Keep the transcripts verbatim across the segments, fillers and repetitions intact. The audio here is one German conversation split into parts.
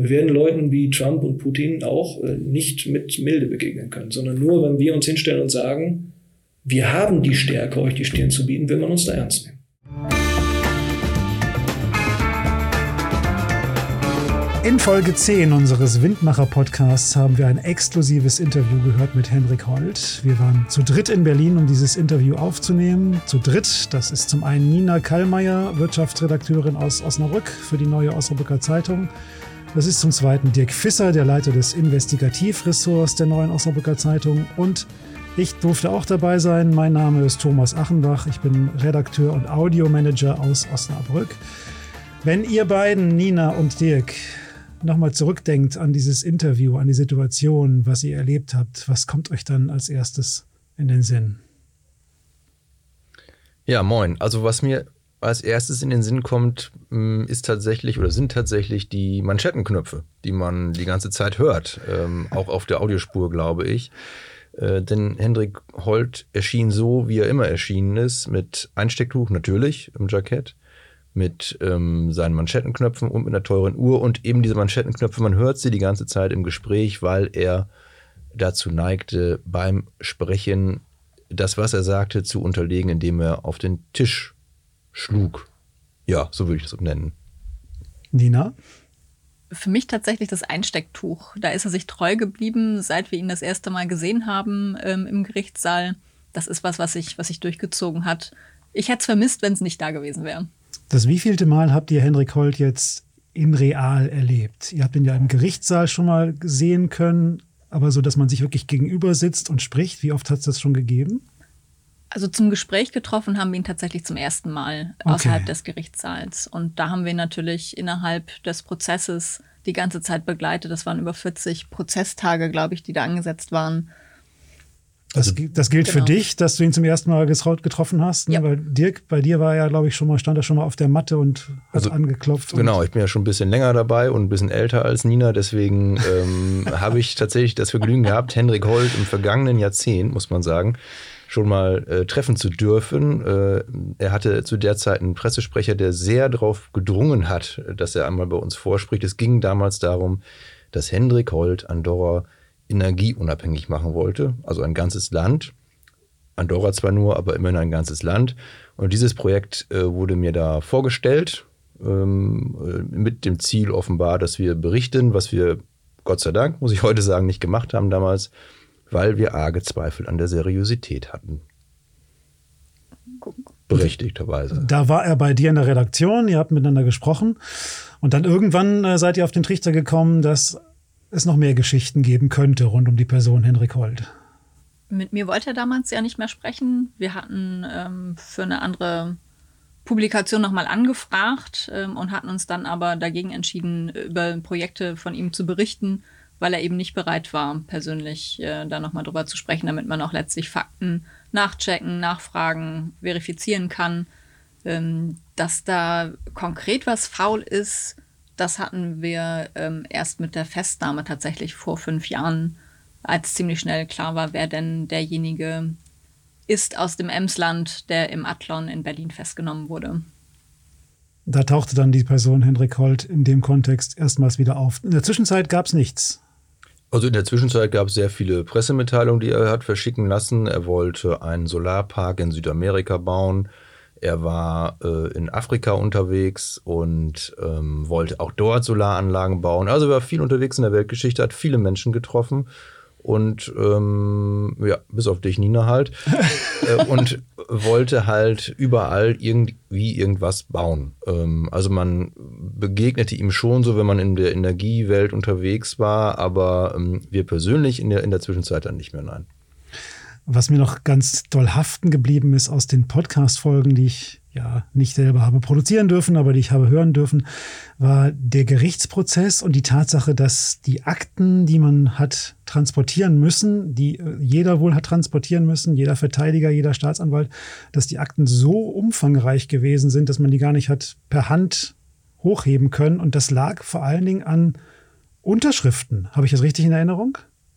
Wir werden Leuten wie Trump und Putin auch äh, nicht mit Milde begegnen können, sondern nur, wenn wir uns hinstellen und sagen, wir haben die Stärke, euch die Stirn zu bieten, will man uns da ernst nehmen. In Folge zehn unseres Windmacher-Podcasts haben wir ein exklusives Interview gehört mit Henrik Hold. Wir waren zu dritt in Berlin, um dieses Interview aufzunehmen. Zu dritt, das ist zum einen Nina Kallmeier, Wirtschaftsredakteurin aus Osnabrück für die Neue Osnabrücker Zeitung. Das ist zum zweiten Dirk Visser, der Leiter des Investigativressorts der Neuen Osnabrücker Zeitung. Und ich durfte auch dabei sein. Mein Name ist Thomas Achenbach. Ich bin Redakteur und Audiomanager aus Osnabrück. Wenn ihr beiden, Nina und Dirk, nochmal zurückdenkt an dieses Interview, an die Situation, was ihr erlebt habt, was kommt euch dann als erstes in den Sinn? Ja, moin. Also was mir als erstes in den Sinn kommt, ist tatsächlich oder sind tatsächlich die Manschettenknöpfe, die man die ganze Zeit hört, ähm, auch auf der Audiospur, glaube ich. Äh, denn Henrik Hold erschien so, wie er immer erschienen ist, mit Einstecktuch natürlich im Jackett, mit ähm, seinen Manschettenknöpfen und mit einer teuren Uhr. Und eben diese Manschettenknöpfe, man hört sie die ganze Zeit im Gespräch, weil er dazu neigte, beim Sprechen das, was er sagte, zu unterlegen, indem er auf den Tisch schlug. Ja, so würde ich das nennen. Nina? Für mich tatsächlich das Einstecktuch. Da ist er sich treu geblieben, seit wir ihn das erste Mal gesehen haben ähm, im Gerichtssaal. Das ist was, was sich was sich durchgezogen hat. Ich hätte es vermisst, wenn es nicht da gewesen wäre. Das wievielte Mal habt ihr Henrik Hold jetzt in real erlebt? Ihr habt ihn ja im Gerichtssaal schon mal sehen können, aber so, dass man sich wirklich gegenüber sitzt und spricht. Wie oft hat es das schon gegeben? Also zum Gespräch getroffen haben wir ihn tatsächlich zum ersten Mal Okay. außerhalb des Gerichtssaals. Und da haben wir ihn natürlich innerhalb des Prozesses die ganze Zeit begleitet. Das waren über vierzig Prozesstage, glaube ich, die da angesetzt waren. Das, Also, das gilt genau. für dich, dass du ihn zum ersten Mal getroffen hast. Ne? Ja. Weil Dirk, bei dir war er, glaube ich, schon mal, stand er schon mal auf der Matte und hat Also, angeklopft. Genau, und ich bin ja schon ein bisschen länger dabei und ein bisschen älter als Nina, deswegen ähm, habe ich tatsächlich das Vergnügen gehabt, Henrik Hold im vergangenen Jahrzehnt, muss man sagen, schon mal äh, treffen zu dürfen. Äh, er hatte zu der Zeit einen Pressesprecher, der sehr darauf gedrungen hat, dass er einmal bei uns vorspricht. Es ging damals darum, dass Henrik Hold Andorra energieunabhängig machen wollte, also ein ganzes Land. Andorra zwar nur, aber immerhin ein ganzes Land. Und dieses Projekt äh, wurde mir da vorgestellt, ähm, mit dem Ziel offenbar, dass wir berichten, was wir, Gott sei Dank, muss ich heute sagen, nicht gemacht haben damals, weil wir arge Zweifel an der Seriosität hatten. Berechtigterweise. Da war er bei dir in der Redaktion, ihr habt miteinander gesprochen und dann irgendwann äh, seid ihr auf den Trichter gekommen, dass es noch mehr Geschichten geben könnte rund um die Person Henrik Hold. Mit mir wollte er damals ja nicht mehr sprechen. Wir hatten ähm, für eine andere Publikation nochmal angefragt ähm, und hatten uns dann aber dagegen entschieden, über Projekte von ihm zu berichten, weil er eben nicht bereit war, persönlich äh, da nochmal drüber zu sprechen, damit man auch letztlich Fakten nachchecken, nachfragen, verifizieren kann. Ähm, dass da konkret was faul ist, das hatten wir ähm, erst mit der Festnahme tatsächlich vor fünf Jahren, als ziemlich schnell klar war, wer denn derjenige ist aus dem Emsland, der im Athlon in Berlin festgenommen wurde. Da tauchte dann die Person Henrik Hold in dem Kontext erstmals wieder auf. In der Zwischenzeit gab es nichts. Also in der Zwischenzeit gab es sehr viele Pressemitteilungen, die er hat verschicken lassen. Er wollte einen Solarpark in Südamerika bauen. Er war äh, in Afrika unterwegs und ähm, wollte auch dort Solaranlagen bauen. Also er war viel unterwegs in der Weltgeschichte, hat viele Menschen getroffen. Und ähm, ja, bis auf dich, Nina halt. äh, und wollte halt überall irgendwie irgendwas bauen. Ähm, also man begegnete ihm schon so, wenn man in der Energiewelt unterwegs war, aber ähm, wir persönlich in der, in der Zwischenzeit dann nicht mehr, nein. Was mir noch ganz doll haften geblieben ist aus den Podcast-Folgen, die ich ja nicht selber habe produzieren dürfen, aber die ich habe hören dürfen, war der Gerichtsprozess und die Tatsache, dass die Akten, die man hat transportieren müssen, die jeder wohl hat transportieren müssen, jeder Verteidiger, jeder Staatsanwalt, dass die Akten so umfangreich gewesen sind, dass man die gar nicht hat per Hand hochheben können. Und das lag vor allen Dingen an Unterschriften. Habe ich das richtig in Erinnerung?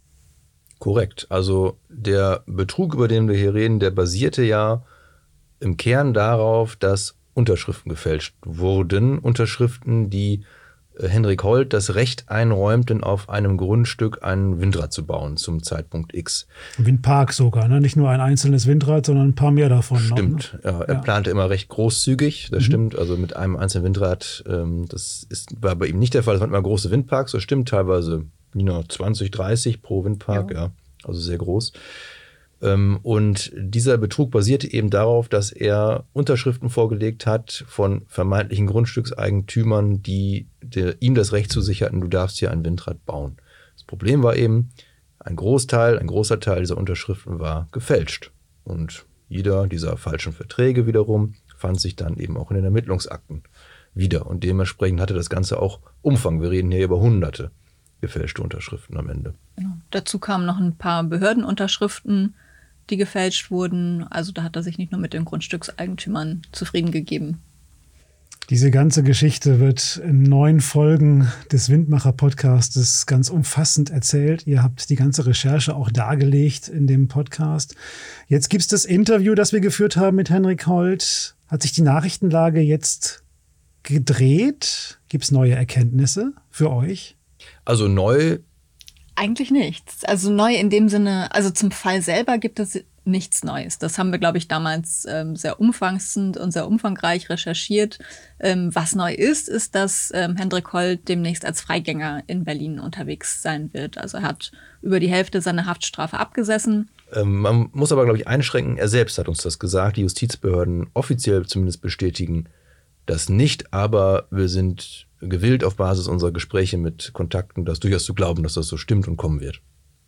Korrekt. Also der Betrug, über den wir hier reden, der basierte ja im Kern darauf, dass Unterschriften gefälscht wurden. Unterschriften, die Henrik Holt das Recht einräumten, auf einem Grundstück ein Windrad zu bauen zum Zeitpunkt X. Windpark sogar, ne? Nicht nur ein einzelnes Windrad, sondern ein paar mehr davon. Stimmt, noch, ne? ja, er ja. plante immer recht großzügig, das mhm. stimmt, also mit einem einzelnen Windrad, ähm, das ist, war bei ihm nicht der Fall, es waren immer große Windparks, das stimmt, teilweise nur zwanzig, dreißig pro Windpark, ja, ja also sehr groß. Und dieser Betrug basierte eben darauf, dass er Unterschriften vorgelegt hat von vermeintlichen Grundstückseigentümern, die der, ihm das Recht zusicherten, du darfst hier ein Windrad bauen. Das Problem war eben, ein Großteil, ein großer Teil dieser Unterschriften war gefälscht. Und jeder dieser falschen Verträge wiederum fand sich dann eben auch in den Ermittlungsakten wieder. Und dementsprechend hatte das Ganze auch Umfang. Wir reden hier über hunderte gefälschte Unterschriften am Ende. Genau. Dazu kamen noch ein paar Behördenunterschriften, die gefälscht wurden. Also da hat er sich nicht nur mit den Grundstückseigentümern zufrieden gegeben. Diese ganze Geschichte wird in neun Folgen des Windmacher-Podcastes ganz umfassend erzählt. Ihr habt die ganze Recherche auch dargelegt in dem Podcast. Jetzt gibt es das Interview, das wir geführt haben mit Henrik Holt. Hat sich die Nachrichtenlage jetzt gedreht? Gibt es neue Erkenntnisse für euch? Also neu? Eigentlich nichts. Also neu in dem Sinne, also zum Fall selber gibt es nichts Neues. Das haben wir, glaube ich, damals ähm, sehr umfassend und sehr umfangreich recherchiert. Ähm, was neu ist, ist, dass ähm, Henrik Holt demnächst als Freigänger in Berlin unterwegs sein wird. Also er hat über die Hälfte seiner Haftstrafe abgesessen. Ähm, man muss aber, glaube ich, einschränken, er selbst hat uns das gesagt. Die Justizbehörden offiziell zumindest bestätigen das nicht, aber wir sind gewillt, auf Basis unserer Gespräche mit Kontakten das durchaus zu glauben, dass das so stimmt und kommen wird.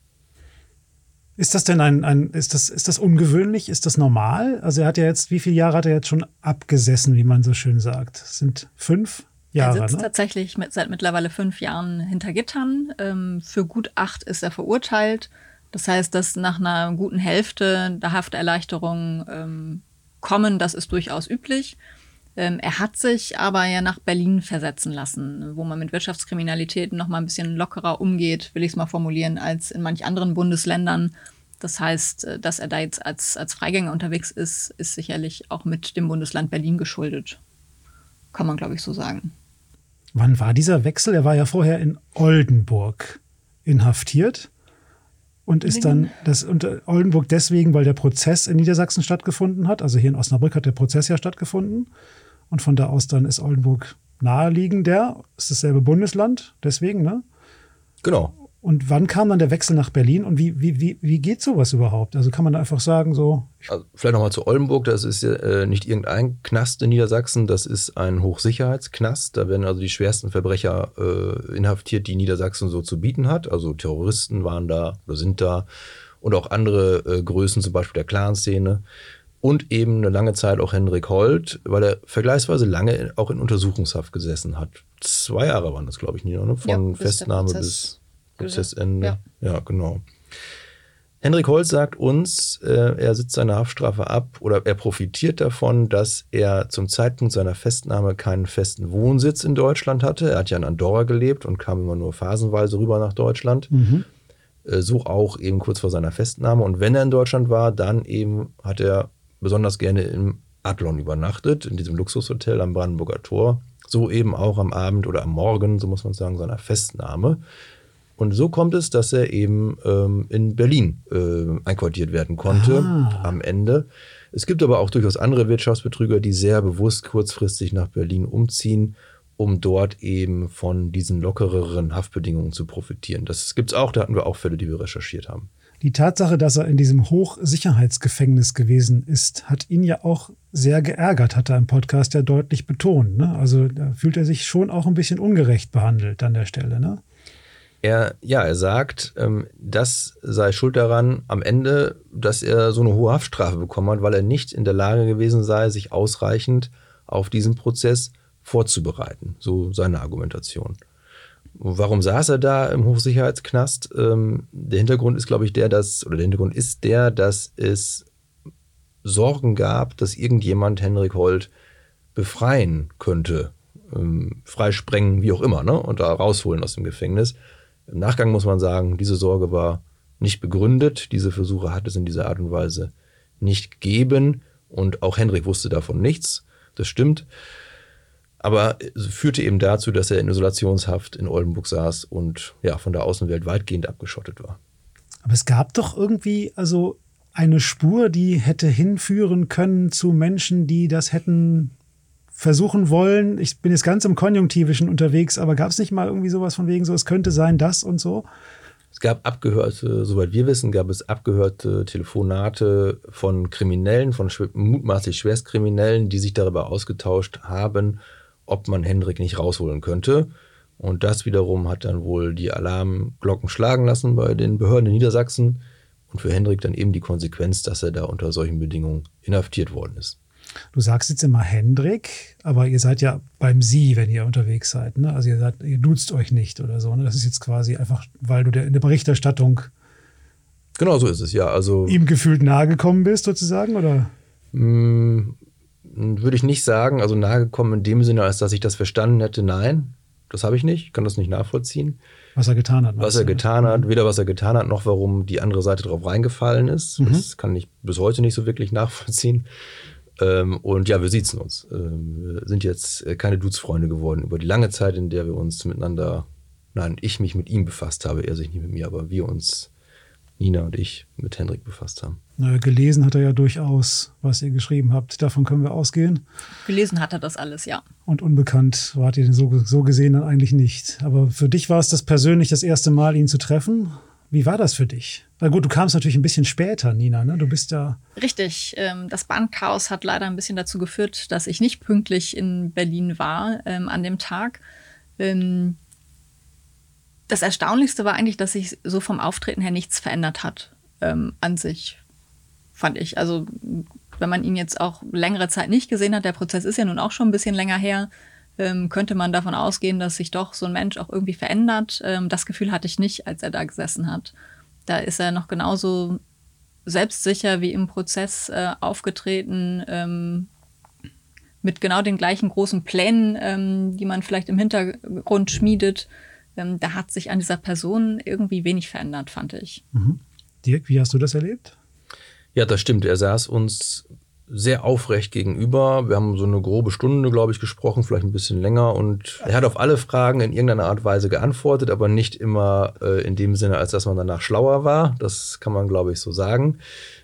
Ist das denn ein, ein ist das, ist das ungewöhnlich? Ist das normal? Also er hat ja jetzt, wie viele Jahre hat er jetzt schon abgesessen, wie man so schön sagt? Das sind fünf Jahre, Er sitzt ne? tatsächlich mit, seit mittlerweile fünf Jahren hinter Gittern. Ähm, für gut acht ist er verurteilt. Das heißt, dass nach einer guten Hälfte der Hafterleichterung ähm, kommen, das ist durchaus üblich. Ähm, er hat sich aber ja nach Berlin versetzen lassen, wo man mit Wirtschaftskriminalität noch mal ein bisschen lockerer umgeht, will ich es mal formulieren, als in manch anderen Bundesländern. Das heißt, dass er da jetzt als, als Freigänger unterwegs ist, ist sicherlich auch mit dem Bundesland Berlin geschuldet. Kann man, glaube ich, so sagen. Wann war dieser Wechsel? Er war ja vorher in Oldenburg inhaftiert und ist dann das unter Oldenburg deswegen, weil der Prozess in Niedersachsen stattgefunden hat. Also hier in Osnabrück hat der Prozess ja stattgefunden. Und von da aus dann ist Oldenburg naheliegender, ist dasselbe Bundesland, deswegen, ne? Genau. Und wann kam dann der Wechsel nach Berlin und wie, wie, wie, wie geht sowas überhaupt? Also kann man da einfach sagen, so. Also vielleicht nochmal zu Oldenburg, das ist äh, nicht irgendein Knast in Niedersachsen, das ist ein Hochsicherheitsknast. Da werden also die schwersten Verbrecher äh, inhaftiert, die Niedersachsen so zu bieten hat. Also Terroristen waren da oder sind da und auch andere äh, Größen, zum Beispiel der Clan-Szene. Und eben eine lange Zeit auch Henrik Holt, weil er vergleichsweise lange auch in Untersuchungshaft gesessen hat. Zwei Jahre waren das, glaube ich, Nina, ne? Von ja, bis Festnahme Prozess bis Prozessende. Ja. Ja. ja, genau. Henrik Holt sagt uns, äh, er sitzt seine Haftstrafe ab oder er profitiert davon, dass er zum Zeitpunkt seiner Festnahme keinen festen Wohnsitz in Deutschland hatte. Er hat ja in Andorra gelebt und kam immer nur phasenweise rüber nach Deutschland. Mhm. Äh, so auch eben kurz vor seiner Festnahme. Und wenn er in Deutschland war, dann eben hat er besonders gerne im Adlon übernachtet, in diesem Luxushotel am Brandenburger Tor. So eben auch am Abend oder am Morgen, so muss man sagen, seiner Festnahme. Und so kommt es, dass er eben ähm, in Berlin äh, einquartiert werden konnte Ah. am Ende. Es gibt aber auch durchaus andere Wirtschaftsbetrüger, die sehr bewusst kurzfristig nach Berlin umziehen, um dort eben von diesen lockereren Haftbedingungen zu profitieren. Das gibt es auch, da hatten wir auch Fälle, die wir recherchiert haben. Die Tatsache, dass er in diesem Hochsicherheitsgefängnis gewesen ist, hat ihn ja auch sehr geärgert, hat er im Podcast ja deutlich betont. Ne? Also da fühlt er sich schon auch ein bisschen ungerecht behandelt an der Stelle, ne? Er, ja, er sagt, ähm, das sei schuld daran am Ende, dass er so eine hohe Haftstrafe bekommen hat, weil er nicht in der Lage gewesen sei, sich ausreichend auf diesen Prozess vorzubereiten. So seine Argumentation. Warum saß er da im Hochsicherheitsknast? Ähm, der Hintergrund ist, glaube ich, der, dass, oder der Hintergrund ist der, dass es Sorgen gab, dass irgendjemand Henrik Holt befreien könnte, ähm, freisprengen, wie auch immer, ne? Und da rausholen aus dem Gefängnis. Im Nachgang muss man sagen, diese Sorge war nicht begründet. Diese Versuche hat es in dieser Art und Weise nicht gegeben. Und auch Henrik wusste davon nichts. Das stimmt. Aber es führte eben dazu, dass er in Isolationshaft in Oldenburg saß und ja, von der Außenwelt weitgehend abgeschottet war. Aber es gab doch irgendwie also eine Spur, die hätte hinführen können zu Menschen, die das hätten versuchen wollen. Ich bin jetzt ganz im Konjunktivischen unterwegs, aber gab es nicht mal irgendwie sowas von wegen so, es könnte sein, das und so? Es gab abgehörte, soweit wir wissen, gab es abgehörte Telefonate von Kriminellen, von schw- mutmaßlich Schwerstkriminellen, die sich darüber ausgetauscht haben, ob man Hendrik nicht rausholen könnte. Und das wiederum hat dann wohl die Alarmglocken schlagen lassen bei den Behörden in Niedersachsen. Und für Hendrik dann eben die Konsequenz, dass er da unter solchen Bedingungen inhaftiert worden ist. Du sagst jetzt immer Hendrik, aber ihr seid ja beim Sie, wenn ihr unterwegs seid. Ne? Also ihr, seid, ihr duzt euch nicht oder so. Ne? Das ist jetzt quasi einfach, weil du der, in der Berichterstattung Genau so ist es, ja. Also ihm gefühlt nahe gekommen bist sozusagen, oder? mh, würde ich nicht sagen, also nahe gekommen in dem Sinne, als dass ich das verstanden hätte, nein. Das habe ich nicht, kann das nicht nachvollziehen. Was er getan hat. Was er getan hat, weder was er getan hat, noch warum die andere Seite drauf reingefallen ist. Mhm. Das kann ich bis heute nicht so wirklich nachvollziehen. Ähm, und ja, wir siezen uns. Ähm, wir sind jetzt keine Dudes-Freunde geworden über die lange Zeit, in der wir uns miteinander, nein, ich mich mit ihm befasst habe, er sich nicht mit mir, aber wir uns, Nina und ich, mit Hendrik befasst haben. Na, gelesen hat er ja durchaus, was ihr geschrieben habt. Davon können wir ausgehen. Gelesen hat er das alles, ja. Und unbekannt wart ihr so, so gesehen dann eigentlich nicht. Aber für dich war es das persönlich das erste Mal, ihn zu treffen. Wie war das für dich? Na gut, du kamst natürlich ein bisschen später, Nina, ne? Du bist ja... Richtig. Ähm, das Bahnchaos hat leider ein bisschen dazu geführt, dass ich nicht pünktlich in Berlin war ähm, an dem Tag. Ähm, das Erstaunlichste war eigentlich, dass sich so vom Auftreten her nichts verändert hat ähm, an sich, fand ich. Also wenn man ihn jetzt auch längere Zeit nicht gesehen hat, der Prozess ist ja nun auch schon ein bisschen länger her, ähm, könnte man davon ausgehen, dass sich doch so ein Mensch auch irgendwie verändert. Ähm, das Gefühl hatte ich nicht, als er da gesessen hat. Da ist er noch genauso selbstsicher wie im Prozess äh, aufgetreten, ähm, mit genau den gleichen großen Plänen, ähm, die man vielleicht im Hintergrund schmiedet. Ähm, da hat sich an dieser Person irgendwie wenig verändert, fand ich. Mhm. Dirk, wie hast du das erlebt? Ja, das stimmt. Er saß uns sehr aufrecht gegenüber. Wir haben so eine grobe Stunde, glaube ich, gesprochen, vielleicht ein bisschen länger. Und er hat auf alle Fragen in irgendeiner Art und Weise geantwortet, aber nicht immer äh, in dem Sinne, als dass man danach schlauer war. Das kann man, glaube ich, so sagen.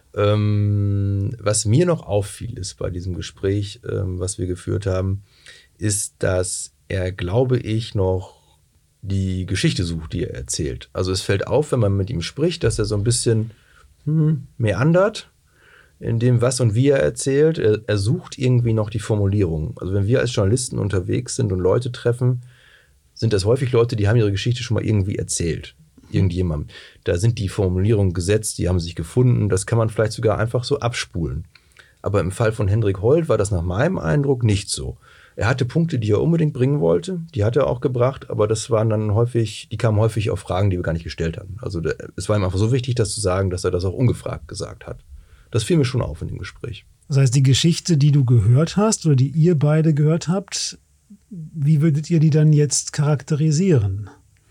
Ähm, was mir noch auffiel ist bei diesem Gespräch, ähm, was wir geführt haben, ist, dass er, glaube ich, noch die Geschichte sucht, die er erzählt. Also es fällt auf, wenn man mit ihm spricht, dass er so ein bisschen hm, meandert in dem, was und wie er erzählt. Er, er sucht irgendwie noch die Formulierung. Also wenn wir als Journalisten unterwegs sind und Leute treffen, sind das häufig Leute, die haben ihre Geschichte schon mal irgendwie erzählt. Irgendjemandem. Da sind die Formulierungen gesetzt, die haben sich gefunden. Das kann man vielleicht sogar einfach so abspulen. Aber im Fall von Hendrik Holt war das nach meinem Eindruck nicht so. Er hatte Punkte, die er unbedingt bringen wollte. Die hat er auch gebracht, aber das waren dann häufig, die kamen häufig auf Fragen, die wir gar nicht gestellt hatten. Also der, es war ihm einfach so wichtig, das zu sagen, dass er das auch ungefragt gesagt hat. Das fiel mir schon auf in dem Gespräch. Das heißt, die Geschichte, die du gehört hast oder die ihr beide gehört habt, wie würdet ihr die dann jetzt charakterisieren?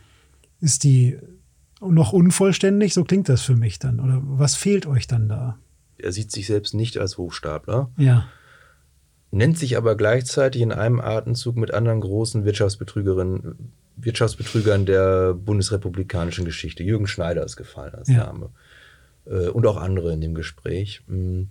Ist die noch unvollständig? So klingt das für mich dann. Oder was fehlt euch dann da? Er sieht sich selbst nicht als Hochstapler, Ja. nennt sich aber gleichzeitig in einem Atemzug mit anderen großen Wirtschaftsbetrügerinnen, Wirtschaftsbetrügern der bundesrepublikanischen Geschichte. Jürgen Schneider ist gefallen als Ja. Name. Und auch andere in dem Gespräch.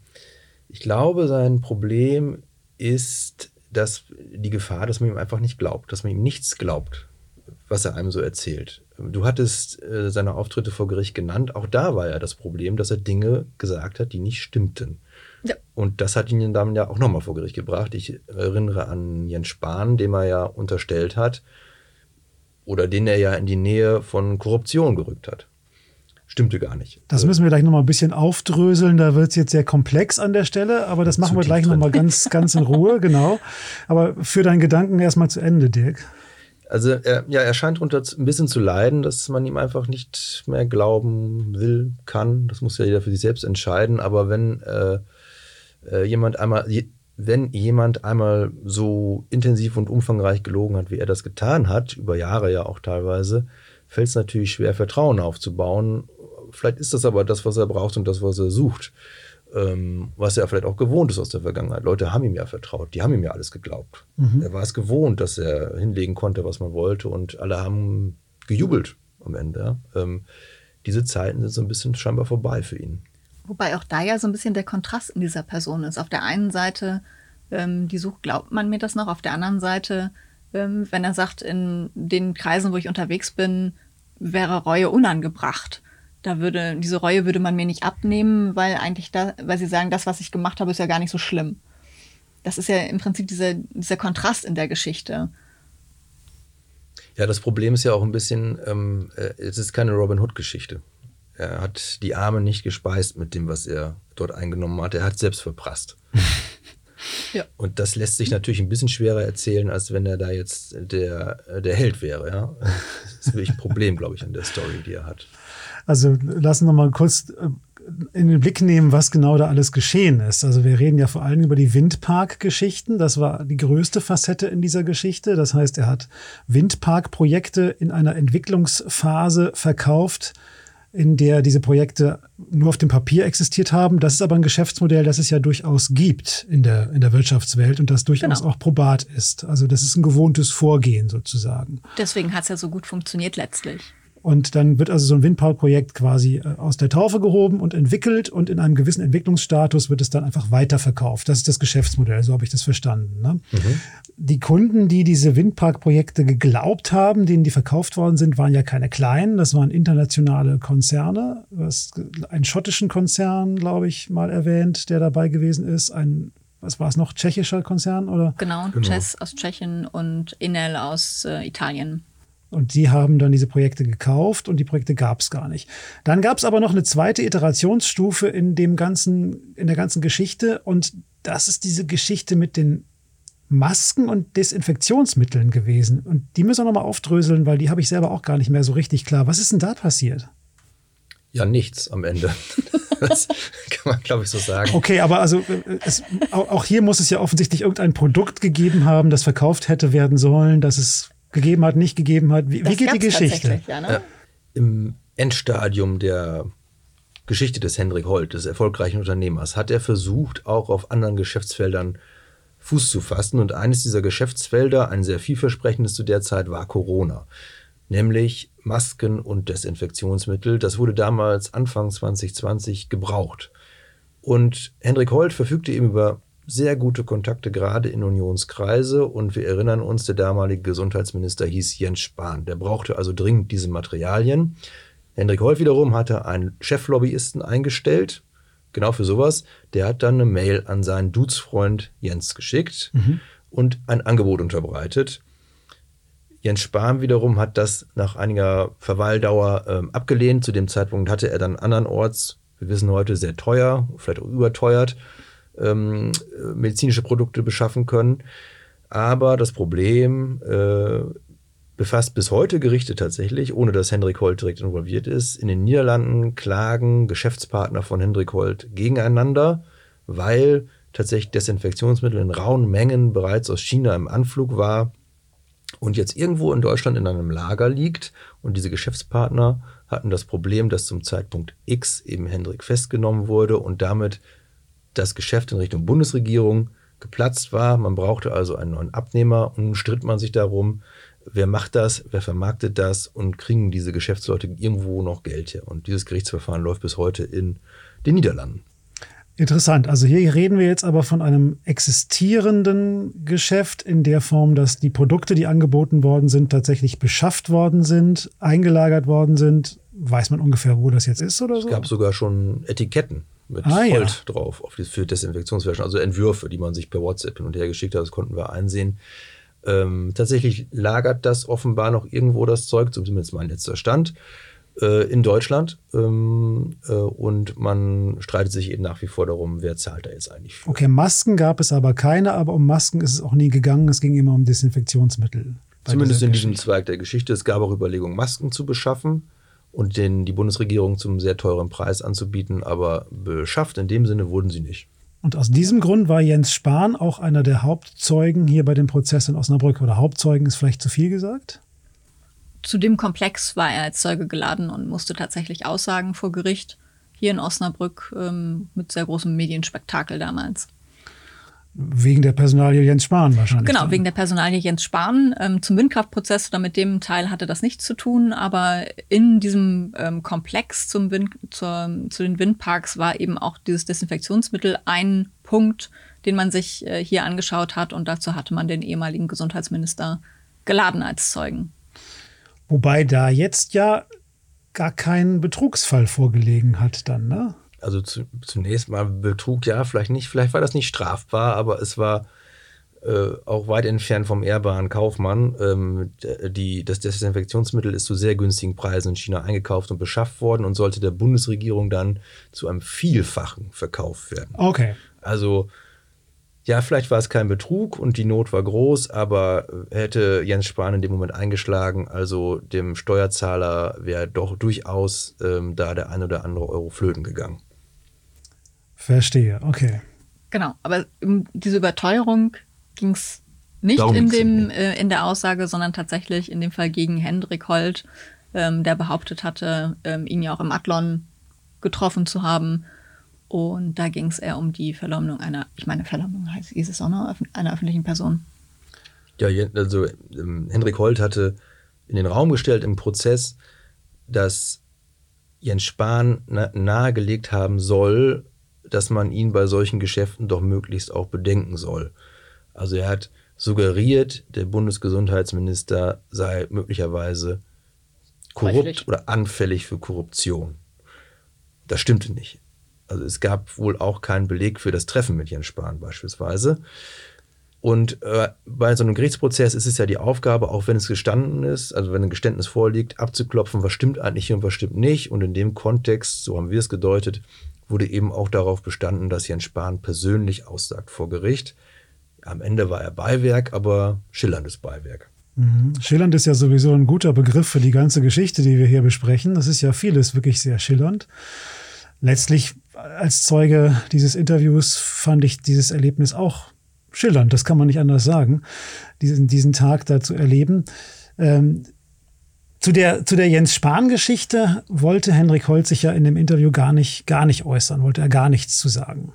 Ich glaube, sein Problem ist, dass die Gefahr, dass man ihm einfach nicht glaubt, dass man ihm nichts glaubt, was er einem so erzählt. Du hattest äh, seine Auftritte vor Gericht genannt. Auch da war ja das Problem, dass er Dinge gesagt hat, die nicht stimmten. Ja. Und das hat ihn dann ja auch nochmal vor Gericht gebracht. Ich erinnere an Jens Spahn, dem er ja unterstellt hat oder den er ja in die Nähe von Korruption gerückt hat. Stimmte gar nicht. Das müssen wir gleich noch mal ein bisschen aufdröseln. Da wird es jetzt sehr komplex an der Stelle, aber das machen wir gleich noch mal ganz, ganz in Ruhe, genau. Aber für deinen Gedanken erstmal zu Ende, Dirk. Also er, ja, er scheint unter ein bisschen zu leiden, dass man ihm einfach nicht mehr glauben will, kann. Das muss ja jeder für sich selbst entscheiden. Aber wenn äh, äh, jemand einmal, wenn jemand einmal so intensiv und umfangreich gelogen hat, wie er das getan hat, über Jahre ja auch teilweise, fällt es natürlich schwer, Vertrauen aufzubauen. Vielleicht ist das aber das, was er braucht und das, was er sucht. Ähm, was er vielleicht auch gewohnt ist aus der Vergangenheit. Leute haben ihm ja vertraut, die haben ihm ja alles geglaubt. Mhm. Er war es gewohnt, dass er hinlegen konnte, was man wollte, und alle haben gejubelt am Ende. Ähm, diese Zeiten sind so ein bisschen scheinbar vorbei für ihn. Wobei auch da ja so ein bisschen der Kontrast in dieser Person ist. Auf der einen Seite, ähm, die Sucht, glaubt man mir das noch, auf der anderen Seite, ähm, wenn er sagt, in den Kreisen, wo ich unterwegs bin, wäre Reue unangebracht. Da würde, diese Reue würde man mir nicht abnehmen, weil eigentlich da, weil sie sagen, das, was ich gemacht habe, ist ja gar nicht so schlimm. Das ist ja im Prinzip dieser, dieser Kontrast in der Geschichte. Ja, das Problem ist ja auch ein bisschen, ähm, es ist keine Robin Hood-Geschichte. Er hat die Armen nicht gespeist mit dem, was er dort eingenommen hat. Er hat selbst verprasst. Ja. Und das lässt sich natürlich ein bisschen schwerer erzählen, als wenn er da jetzt der, der Held wäre. Ja? Das ist wirklich ein Problem, glaube ich, an der Story, die er hat. Also lassen wir mal kurz in den Blick nehmen, was genau da alles geschehen ist. Also wir reden ja vor allem über die Windpark-Geschichten. Das war die größte Facette in dieser Geschichte. Das heißt, er hat Windpark-Projekte in einer Entwicklungsphase verkauft, in der diese Projekte nur auf dem Papier existiert haben. Das ist aber ein Geschäftsmodell, das es ja durchaus gibt in der, in der Wirtschaftswelt und das durchaus Genau. auch probat ist. Also das ist ein gewohntes Vorgehen sozusagen. Deswegen hat es ja so gut funktioniert letztlich. Und dann wird also so ein Windpark-Projekt quasi aus der Taufe gehoben und entwickelt und in einem gewissen Entwicklungsstatus wird es dann einfach weiterverkauft. Das ist das Geschäftsmodell, so habe ich das verstanden. Ne? Mhm. Die Kunden, die diese Windpark-Projekte geglaubt haben, denen die verkauft worden sind, waren ja keine kleinen. Das waren internationale Konzerne. Was, einen schottischen Konzern, glaube ich, mal erwähnt, der dabei gewesen ist. Ein, was war es noch, tschechischer Konzern? Oder? Genau, Genau. Chess aus Tschechien und Enel aus äh, Italien. Und die haben dann diese Projekte gekauft und die Projekte gab es gar nicht. Dann gab es aber noch eine zweite Iterationsstufe in dem ganzen, in der ganzen Geschichte und das ist diese Geschichte mit den Masken und Desinfektionsmitteln gewesen. Und die müssen wir nochmal aufdröseln, weil die habe ich selber auch gar nicht mehr so richtig klar. Was ist denn da passiert? Ja, nichts am Ende. Das kann man, glaube ich, so sagen. Okay, aber also es, auch hier muss es ja offensichtlich irgendein Produkt gegeben haben, das verkauft hätte werden sollen, dass es gegeben hat, nicht gegeben hat. Wie, wie geht die Geschichte? Ja, ne? Ja, im Endstadium der Geschichte des Hendrik Holt, des erfolgreichen Unternehmers, hat er versucht, auch auf anderen Geschäftsfeldern Fuß zu fassen. Und eines dieser Geschäftsfelder, ein sehr vielversprechendes zu der Zeit, war Corona. Nämlich Masken und Desinfektionsmittel. Das wurde damals Anfang zwanzig zwanzig gebraucht. Und Hendrik Holt verfügte eben über sehr gute Kontakte, gerade in Unionskreise. Und wir erinnern uns, der damalige Gesundheitsminister hieß Jens Spahn. Der brauchte also dringend diese Materialien. Hendrik Holt wiederum hatte einen Cheflobbyisten eingestellt, genau für sowas. Der hat dann eine Mail an seinen Dudesfreund Jens geschickt mhm. und ein Angebot unterbreitet. Jens Spahn wiederum hat das nach einiger Verweildauer ähm, abgelehnt. Zu dem Zeitpunkt hatte er dann andernorts, wir wissen heute, sehr teuer, vielleicht auch überteuert, Ähm, medizinische Produkte beschaffen können. Aber das Problem äh, befasst bis heute Gerichte tatsächlich, ohne dass Hendrik Holt direkt involviert ist. In den Niederlanden klagen Geschäftspartner von Hendrik Holt gegeneinander, weil tatsächlich Desinfektionsmittel in rauen Mengen bereits aus China im Anflug war und jetzt irgendwo in Deutschland in einem Lager liegt. Und diese Geschäftspartner hatten das Problem, dass zum Zeitpunkt X eben Hendrik festgenommen wurde und damit das Geschäft in Richtung Bundesregierung geplatzt war. Man brauchte also einen neuen Abnehmer und nun stritt man sich darum, wer macht das, wer vermarktet das und kriegen diese Geschäftsleute irgendwo noch Geld her. Und dieses Gerichtsverfahren läuft bis heute in den Niederlanden. Interessant. Also hier reden wir jetzt aber von einem existierenden Geschäft in der Form, dass die Produkte, die angeboten worden sind, tatsächlich beschafft worden sind, eingelagert worden sind. Weiß man ungefähr, wo das jetzt ist oder so? Es gab sogar schon Etiketten mit ah, Holt ja. drauf auf die, für Desinfektionsflaschen, also Entwürfe, die man sich per WhatsApp hin und her geschickt hat, das konnten wir einsehen. Ähm, tatsächlich lagert das offenbar noch irgendwo das Zeug, zumindest mein letzter Stand, äh, in Deutschland. Ähm, äh, und man streitet sich eben nach wie vor darum, wer zahlt da jetzt eigentlich für. Okay, Masken gab es aber keine, aber um Masken ist es auch nie gegangen. Es ging immer um Desinfektionsmittel. Zumindest in diesem Zweig der Geschichte. Es gab auch Überlegungen, Masken zu beschaffen und den, die Bundesregierung zum sehr teuren Preis anzubieten, aber beschafft in dem Sinne wurden sie nicht. Und aus diesem Grund war Jens Spahn auch einer der Hauptzeugen hier bei dem Prozess in Osnabrück. Oder Hauptzeugen ist vielleicht zu viel gesagt? Zu dem Komplex war er als Zeuge geladen und musste tatsächlich aussagen vor Gericht. hier in Osnabrück ähm, mit sehr großem Medienspektakel damals. Wegen der Personalie Jens Spahn wahrscheinlich. Genau, dann. wegen der Personalie Jens Spahn. Ähm, zum Windkraftprozess oder mit dem Teil hatte das nichts zu tun, aber in diesem ähm, Komplex zum Wind, zur, zu den Windparks war eben auch dieses Desinfektionsmittel ein Punkt, den man sich äh, hier angeschaut hat, und dazu hatte man den ehemaligen Gesundheitsminister geladen als Zeugen. Wobei da jetzt ja gar kein Betrugsfall vorgelegen hat dann, ne? Also zu, zunächst mal Betrug, ja, vielleicht nicht, vielleicht war das nicht strafbar, aber es war äh, auch weit entfernt vom ehrbaren Kaufmann. Ähm, die, das Desinfektionsmittel ist zu sehr günstigen Preisen in China eingekauft und beschafft worden und sollte der Bundesregierung dann zu einem Vielfachen verkauft werden. Okay. Also ja, vielleicht war es kein Betrug und die Not war groß, aber hätte Jens Spahn in dem Moment eingeschlagen, also dem Steuerzahler wäre doch durchaus ähm, da der ein oder andere Euro flöten gegangen. Verstehe, okay. Genau, aber um diese Überteuerung ging es nicht Darum in, ging's dem, nicht. äh, in der Aussage, sondern tatsächlich in dem Fall gegen Hendrik Holt, ähm, der behauptet hatte, ähm, ihn ja auch im Adlon getroffen zu haben. Und da ging es eher um die Verleumdung einer, ich meine, Verleumdung heißt, hieß es auch noch, einer öffentlichen Person. Ja, also ähm, Hendrik Holt hatte in den Raum gestellt im Prozess, dass Jens Spahn na- nahegelegt haben soll, dass man ihn bei solchen Geschäften doch möglichst auch bedenken soll. Also er hat suggeriert, der Bundesgesundheitsminister sei möglicherweise korrupt Käuflich. oder anfällig für Korruption. Das stimmte nicht. Also es gab wohl auch keinen Beleg für das Treffen mit Jens Spahn beispielsweise. Und äh, bei so einem Gerichtsprozess ist es ja die Aufgabe, auch wenn es gestanden ist, also wenn ein Geständnis vorliegt, abzuklopfen, was stimmt eigentlich und was stimmt nicht. Und in dem Kontext, so haben wir es gedeutet, wurde eben auch darauf bestanden, dass Jens Spahn persönlich aussagt vor Gericht. Am Ende war er Beiwerk, aber schillerndes Beiwerk. Mhm. Schillernd ist ja sowieso ein guter Begriff für die ganze Geschichte, die wir hier besprechen. Das ist ja vieles wirklich sehr schillernd. Letztlich als Zeuge dieses Interviews fand ich dieses Erlebnis auch schillernd. Das kann man nicht anders sagen, diesen, diesen Tag da zu erleben. Ähm, Zu der, zu der Jens Spahn-Geschichte wollte Hendrik Holt sich ja in dem Interview gar nicht, gar nicht äußern, wollte er gar nichts zu sagen.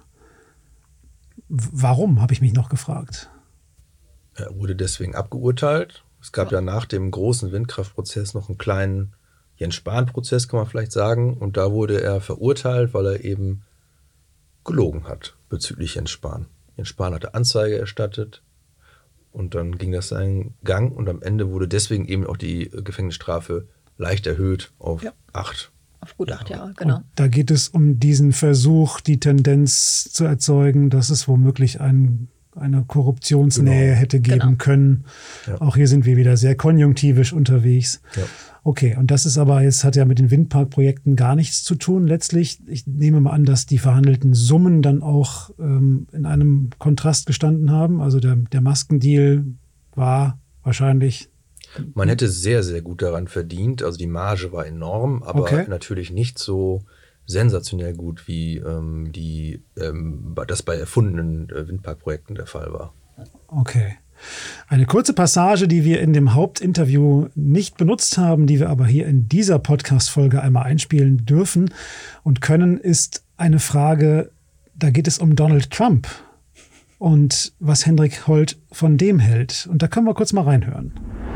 W- Warum, habe ich mich noch gefragt. Er wurde deswegen abgeurteilt. Es gab ja nach dem großen Windkraftprozess noch einen kleinen Jens Spahn-Prozess, kann man vielleicht sagen. Und da wurde er verurteilt, weil er eben gelogen hat bezüglich Jens Spahn. Jens Spahn hatte Anzeige erstattet. Und dann ging das seinen Gang und am Ende wurde deswegen eben auch die Gefängnisstrafe leicht erhöht auf Ja. acht. Auf gut acht Jahre, genau. Und da geht es um diesen Versuch, die Tendenz zu erzeugen, dass es womöglich ein, eine Korruptionsnähe Genau. hätte geben Genau. können. Ja. Auch hier sind wir wieder sehr konjunktivisch unterwegs. Ja. Okay, und das ist aber jetzt, hat ja mit den Windparkprojekten gar nichts zu tun letztlich. Ich nehme mal an, dass die verhandelten Summen dann auch ähm, in einem Kontrast gestanden haben. Also der, der Maskendeal war wahrscheinlich. Man hätte sehr, sehr gut daran verdient. Also die Marge war enorm, aber Okay. natürlich nicht so sensationell gut, wie ähm, die, ähm, das bei erfundenen äh, Windparkprojekten der Fall war. Okay. Eine kurze Passage, die wir in dem Hauptinterview nicht benutzt haben, die wir aber hier in dieser Podcast-Folge einmal einspielen dürfen und können, ist eine Frage, da geht es um Donald Trump und was Hendrik Holt von dem hält. Und da können wir kurz mal reinhören.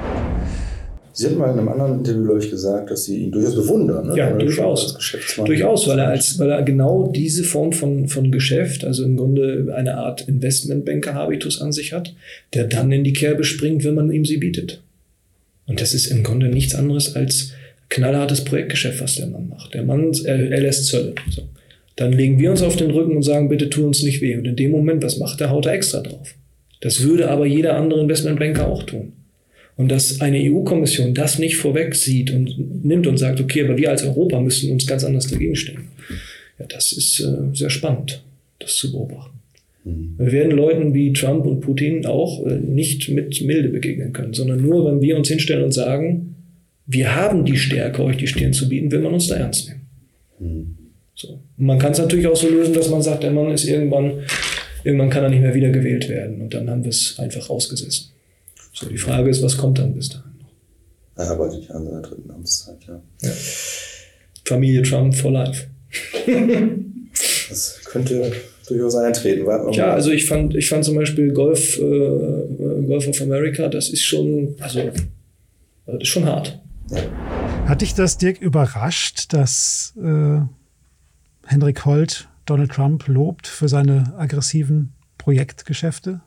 Sie hatten mal in einem anderen Interview, glaube ich, gesagt, dass Sie ihn durchaus bewundern. Ne? Ja, Donald Trump durchaus. als Geschäftsmann. Durchaus, weil er, als, weil er genau diese Form von, von Geschäft, also im Grunde eine Art Investmentbanker-Habitus an sich hat, der dann in die Kerbe springt, wenn man ihm sie bietet. Und das ist im Grunde nichts anderes als knallhartes Projektgeschäft, was der Mann macht. Der Mann, er, er lässt Zölle. So. Dann legen wir uns auf den Rücken und sagen, bitte tu uns nicht weh. Und in dem Moment, was macht er, haut er extra drauf. Das würde aber jeder andere Investmentbanker auch tun. Und dass eine E U-Kommission das nicht vorweg sieht und nimmt und sagt, okay, aber wir als Europa müssen uns ganz anders dagegen stellen. Ja, das ist äh, sehr spannend, das zu beobachten. Mhm. Wir werden Leuten wie Trump und Putin auch äh, nicht mit Milde begegnen können, sondern nur, wenn wir uns hinstellen und sagen, wir haben die Stärke, euch die Stirn zu bieten, will man uns da ernst nehmen. Mhm. So. Und man kann es natürlich auch so lösen, dass man sagt, der Mann ist irgendwann, irgendwann kann er nicht mehr wiedergewählt werden und dann haben wir es einfach ausgesessen. So, die Frage ist, was kommt dann bis dahin noch? Er arbeitet ja an seiner dritten Amtszeit, ja. ja. Familie Trump for life. Das könnte durchaus eintreten. Ja, also ich fand, ich fand zum Beispiel Golf, äh, Golf of America, das ist schon, also, das ist schon hart. Ja. Hat dich das, Dirk, überrascht, dass äh, Henrik Holt Donald Trump lobt für seine aggressiven Projektgeschäfte?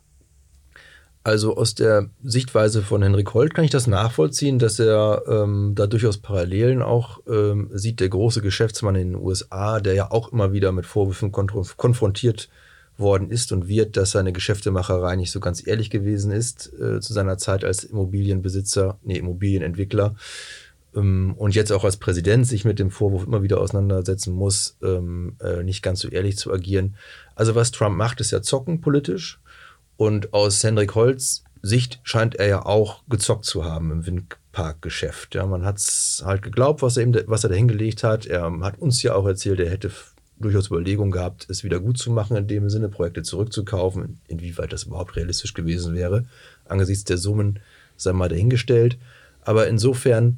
Also aus der Sichtweise von Henrik Holt kann ich das nachvollziehen, dass er ähm, da durchaus Parallelen auch ähm, sieht. Der große Geschäftsmann in den U S A, der ja auch immer wieder mit Vorwürfen konf- konfrontiert worden ist und wird, dass seine Geschäftemacherei nicht so ganz ehrlich gewesen ist äh, zu seiner Zeit als Immobilienbesitzer, nee, Immobilienentwickler. Ähm, und jetzt auch als Präsident sich mit dem Vorwurf immer wieder auseinandersetzen muss, ähm, äh, nicht ganz so ehrlich zu agieren. Also was Trump macht, ist ja zocken politisch. Und aus Henrik Holts Sicht scheint er ja auch gezockt zu haben im Windparkgeschäft. Ja, man hat es halt geglaubt, was er, ihm, was er da hingelegt hat. Er hat uns ja auch erzählt, er hätte durchaus Überlegungen gehabt, es wieder gut zu machen, in dem Sinne Projekte zurückzukaufen. Inwieweit das überhaupt realistisch gewesen wäre, angesichts der Summen, sei mal dahingestellt. Aber insofern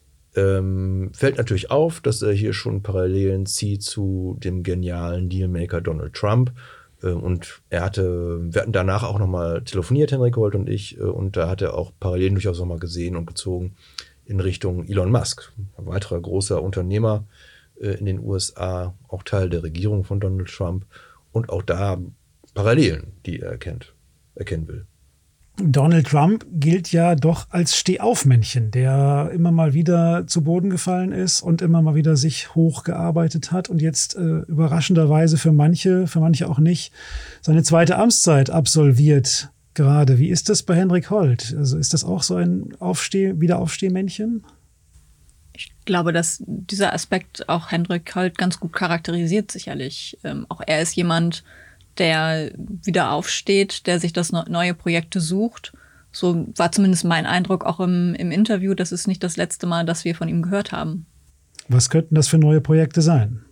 ähm, fällt natürlich auf, dass er hier schon Parallelen zieht zu dem genialen Dealmaker Donald Trump. Und er hatte, wir hatten danach auch nochmal telefoniert, Henrik Holt und ich, und da hat er auch Parallelen durchaus nochmal gesehen und gezogen in Richtung Elon Musk, ein weiterer großer Unternehmer in den U S A, auch Teil der Regierung von Donald Trump, und auch da Parallelen, die er erkennt, erkennen will. Donald Trump gilt ja doch als Stehaufmännchen, der immer mal wieder zu Boden gefallen ist und immer mal wieder sich hochgearbeitet hat und jetzt äh, überraschenderweise für manche, für manche auch nicht, seine zweite Amtszeit absolviert gerade. Wie ist das bei Henrik Holt? Also ist das auch so ein Aufsteh-, Wiederaufstehmännchen? Ich glaube, dass dieser Aspekt auch Henrik Holt ganz gut charakterisiert, sicherlich. Ähm, auch er ist jemand, der wieder aufsteht, der sich das neue Projekte sucht. So war zumindest mein Eindruck auch im, im Interview. Das ist nicht das letzte Mal, dass wir von ihm gehört haben. Was könnten das für neue Projekte sein?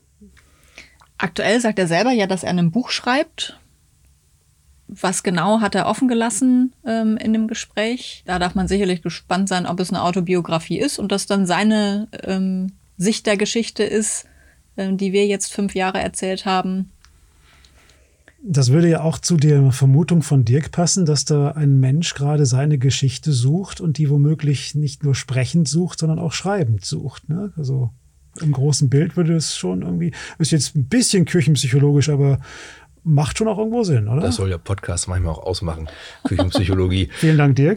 Aktuell sagt er selber ja, dass er ein Buch schreibt. Was genau hat er offen gelassen ähm, in dem Gespräch? Da darf man sicherlich gespannt sein, ob es eine Autobiografie ist und das dann seine ähm, Sicht der Geschichte ist, äh, die wir jetzt fünf Jahre erzählt haben. Das würde ja auch zu der Vermutung von Dirk passen, dass da ein Mensch gerade seine Geschichte sucht und die womöglich nicht nur sprechend sucht, sondern auch schreibend sucht. Ne? Also im großen Bild würde es schon irgendwie, ist jetzt ein bisschen küchenpsychologisch, aber macht schon auch irgendwo Sinn, oder? Das soll ja Podcast manchmal auch ausmachen, Küchenpsychologie. Vielen Dank, Dirk.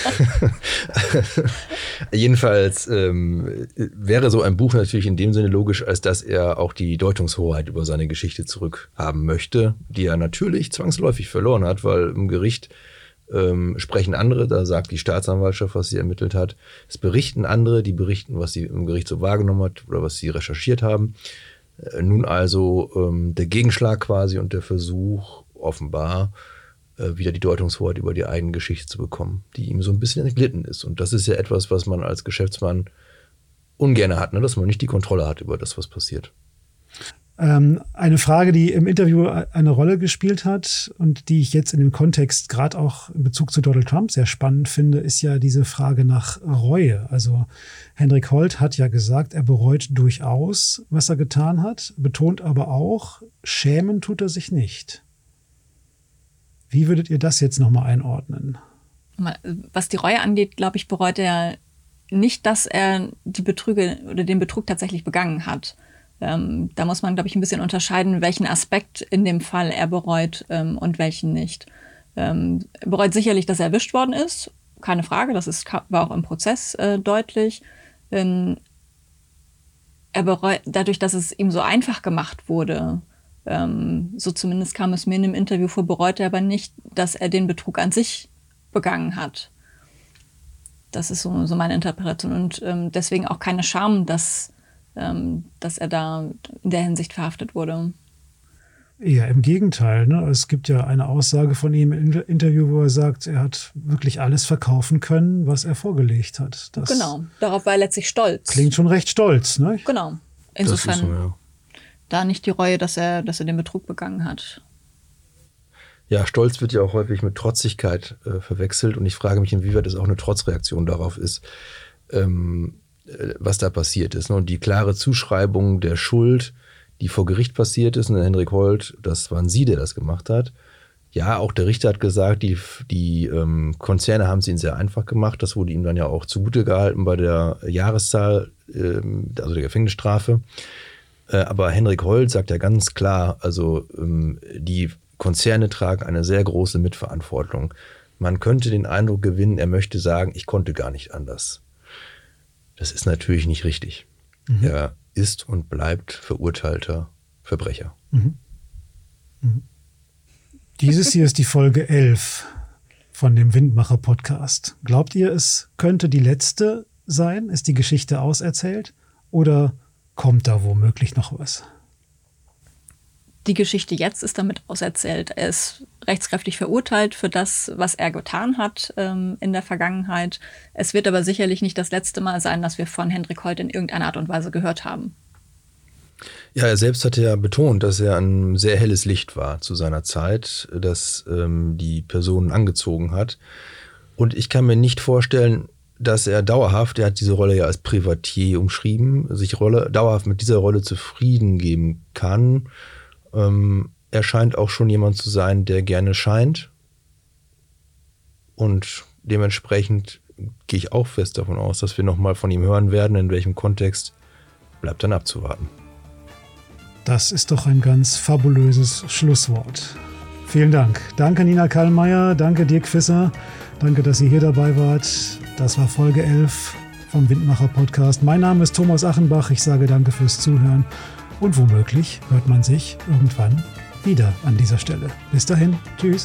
Jedenfalls ähm, wäre so ein Buch natürlich in dem Sinne logisch, als dass er auch die Deutungshoheit über seine Geschichte zurückhaben möchte, die er natürlich zwangsläufig verloren hat, weil im Gericht ähm, sprechen andere, da sagt die Staatsanwaltschaft, was sie ermittelt hat. Es berichten andere, die berichten, was sie im Gericht so wahrgenommen hat oder was sie recherchiert haben. Nun also ähm, der Gegenschlag quasi und der Versuch, offenbar äh, wieder die Deutungshoheit über die eigene Geschichte zu bekommen, die ihm so ein bisschen entglitten ist. Und das ist ja etwas, was man als Geschäftsmann ungern hat, ne? Dass man nicht die Kontrolle hat über das, was passiert. Ähm, eine Frage, die im Interview eine Rolle gespielt hat und die ich jetzt in dem Kontext gerade auch in Bezug zu Donald Trump sehr spannend finde, ist ja diese Frage nach Reue. Also Henrik Holt hat ja gesagt, er bereut durchaus, was er getan hat, betont aber auch, schämen tut er sich nicht. Wie würdet ihr das jetzt nochmal einordnen? Was die Reue angeht, glaube ich, bereut er nicht, dass er die Betrüge oder den Betrug tatsächlich begangen hat. Ähm, da muss man, glaube ich, ein bisschen unterscheiden, welchen Aspekt in dem Fall er bereut ähm, und welchen nicht. Ähm, er bereut sicherlich, dass er erwischt worden ist. Keine Frage, das ist, war auch im Prozess äh, deutlich. Ähm, er bereut, dadurch, dass es ihm so einfach gemacht wurde, ähm, so zumindest kam es mir in dem Interview vor, bereut er aber nicht, dass er den Betrug an sich begangen hat. Das ist so, so meine Interpretation. Und ähm, deswegen auch keine Scham, dass dass er da in der Hinsicht verhaftet wurde. Ja, im Gegenteil. Ne? Es gibt ja eine Aussage von ihm im Interview, wo er sagt, er hat wirklich alles verkaufen können, was er vorgelegt hat. Das genau, darauf war er letztlich stolz. Klingt schon recht stolz, ne? Genau. Insofern so, ja. Da nicht die Reue, dass er, dass er den Betrug begangen hat. Ja, Stolz wird ja auch häufig mit Trotzigkeit äh, verwechselt und ich frage mich, inwieweit es auch eine Trotzreaktion darauf ist, ähm, was da passiert ist. Und die klare Zuschreibung der Schuld, die vor Gericht passiert ist. Und der Hendrik Holt, das waren Sie, der das gemacht hat. Ja, auch der Richter hat gesagt, die, die ähm, Konzerne haben es ihnen sehr einfach gemacht. Das wurde ihm dann ja auch zugute gehalten bei der Jahreszahl, ähm, also der Gefängnisstrafe. Äh, aber Hendrik Holt sagt ja ganz klar, also ähm, die Konzerne tragen eine sehr große Mitverantwortung. Man könnte den Eindruck gewinnen, er möchte sagen, ich konnte gar nicht anders. Das ist natürlich nicht richtig. Mhm. Er ist und bleibt verurteilter Verbrecher. Mhm. Mhm. Dieses hier ist die Folge elf von dem Windmacher-Podcast. Glaubt ihr, es könnte die letzte sein? Ist die Geschichte auserzählt? Oder kommt da womöglich noch was? Die Geschichte jetzt ist damit auserzählt. Er ist rechtskräftig verurteilt für das, was er getan hat ähm, in der Vergangenheit. Es wird aber sicherlich nicht das letzte Mal sein, dass wir von Hendrik Holt in irgendeiner Art und Weise gehört haben. Ja, er selbst hatte ja betont, dass er ein sehr helles Licht war zu seiner Zeit, das ähm, die Personen angezogen hat. Und ich kann mir nicht vorstellen, dass er dauerhaft, er hat diese Rolle ja als Privatier umschrieben, sich Rolle, dauerhaft mit dieser Rolle zufrieden geben kann. Ähm, er scheint auch schon jemand zu sein, der gerne scheint. Und dementsprechend gehe ich auch fest davon aus, dass wir nochmal von ihm hören werden. In welchem Kontext, bleibt dann abzuwarten. Das ist doch ein ganz fabulöses Schlusswort. Vielen Dank. Danke Nina Kallmeier, danke Dirk Visser, danke, dass ihr hier dabei wart. Das war Folge elf vom Windmacher-Podcast. Mein Name ist Thomas Achenbach. Ich sage danke fürs Zuhören und womöglich hört man sich irgendwann wieder an dieser Stelle. Bis dahin, tschüss.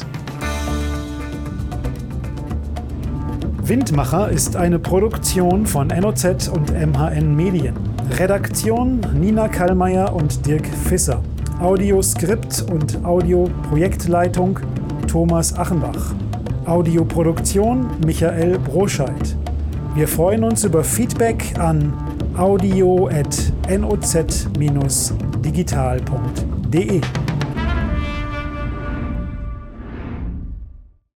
Windmacher ist eine Produktion von N O Z und M H N Medien. Redaktion Nina Kallmeier und Dirk Visser. Audioskript und Audioprojektleitung Thomas Achenbach. Audioproduktion Michael Broscheid. Wir freuen uns über Feedback an audio at noz dash digital punkt de.